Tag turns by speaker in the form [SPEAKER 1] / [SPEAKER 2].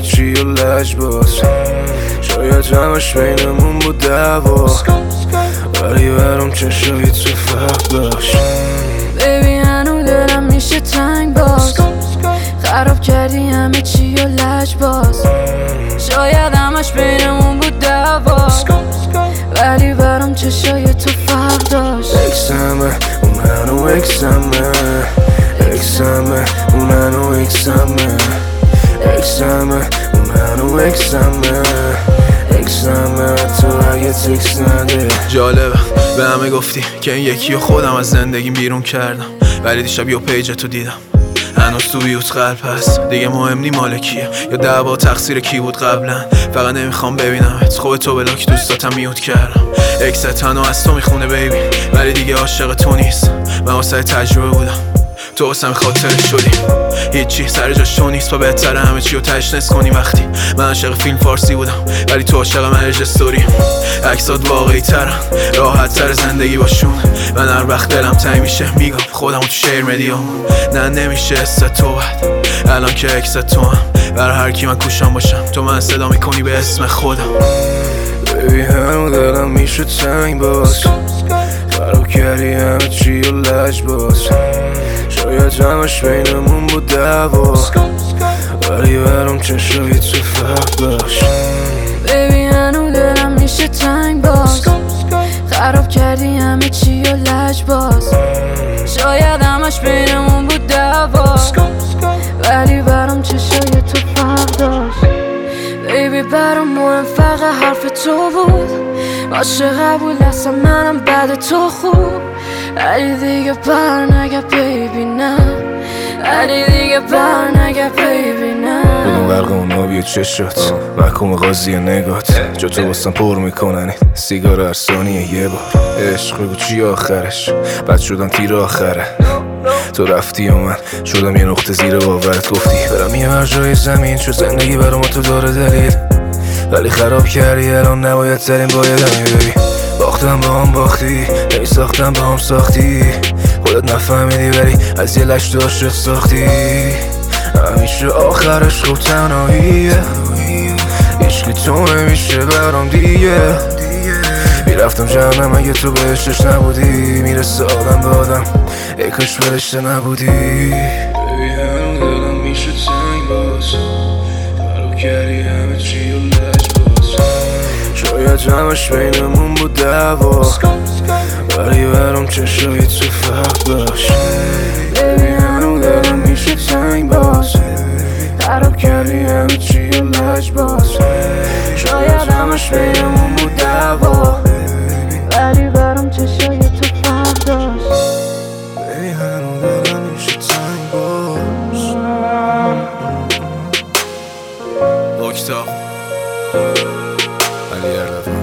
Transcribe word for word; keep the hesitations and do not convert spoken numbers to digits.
[SPEAKER 1] همه چی و لج باز. شاید همش بینمون بود دعوا، ولی برام چشای تو فرق داشت.
[SPEAKER 2] بیبی هنو دلم میشه تنگ باز، خراب کردی همه چی و لج باز. شاید همش بینمون بود دعوا، ولی برام چشای تو فرق داشت.
[SPEAKER 1] اکسمه اون منو اکسمه، اکسمه اون منو اکسمه، اکسمه اون منو اکسمه، اکسمه تو اگه تکس نده.
[SPEAKER 3] جالبه به همه گفتی که این یکی و خودم از زندگیم بیرون کردم، ولی دیشب یه پیج تو دیدم هنوز تو بیوت قلب هست. دیگه مهم نی مال کیه یا دعوا تقصیر کی بود قبلا، فقط نمیخوام ببینمت. خوب تو بلاک دوستاتم میوت کردم. اکست تنها از تو میخونه بیبی، ولی دیگه عاشق تو نیست. من واسه تجربه بودم، تو واسم خاطر شدی. هیچی سر جاش تو نیست، با بهتره همه چی رو تشنس کنی. وقتی من عاشق فیلم فارسی بودم، ولی تو عاشق مرج استوری. عکسات واقعی ترن، راحت تر زندگی باشون. من هر وقت دلم تنگ میشه میگم خودم تو شیر مدیام. نه نمیشه است تو بد الان که اکست تو هم، برای هر کی من کوشم باشم تو من صدا میکنی به اسم خودم.
[SPEAKER 1] بیبی هنو دلم میشه تنگ باز، خراب کردی همه چی و لج باز. شاید همش بینمون بود دعوا، ولی برام چشای تو فرق داشت.
[SPEAKER 2] بیبی هنو دلم میشه تنگ باز، خراب کردی همه چی و لج باز. شاید همش بینمون بود دعوا، ولی برام چشای تو فرق داشت. بیبی برام مهم فقط حرف تو بود، باشه قبول هستم منم بعد تو خوب. ولی دیگه بر نگه بیبی نه، ولی دیگه بر نگه بیبی نه.
[SPEAKER 1] بدون برق اون آبی چشات محکوم قاضی نگات، جا تو باستم پر میکنن سیگار هر ثانیه یه بار. عشق بگو چی آخرش، بعد شدم تیر آخره. تو رفتی و من شدم یه نقطه زیر باورت. گفتی برم یه هر جای زمین، چون زندگی برام تو داره دلیل، ولی خراب کردی الان نباید ترین باید همی ببین. باختم با هم باختی، نمی ساختم با هم ساختی. خودت نفهمیدی ولی از یه لش داشت ساختی. همیشه آخرش خوب تنهاییه، عشقی تو نمیشه برام دیگه. میرفتم جهنم اگه تو بهشتش نبودی، میرسه آدم به آدم ای کاش فرشته نبودی. بیبی هنو دلم میشه تنگ باز، خراب کردی همه چی و لج باز. شاید همش بینمون بود دعوا، ولی برام چشای تو فرق داشت. بیبی هنو دلم میشه تنگ باز، خراب کردی همه چی و لج باز. شاید همش بینمون بود دعوا،
[SPEAKER 2] ولی برام چشای تو فرق داشت.
[SPEAKER 1] بیبی هنو دلم میشه تنگ باز.
[SPEAKER 3] اکتاف
[SPEAKER 1] علی اردفان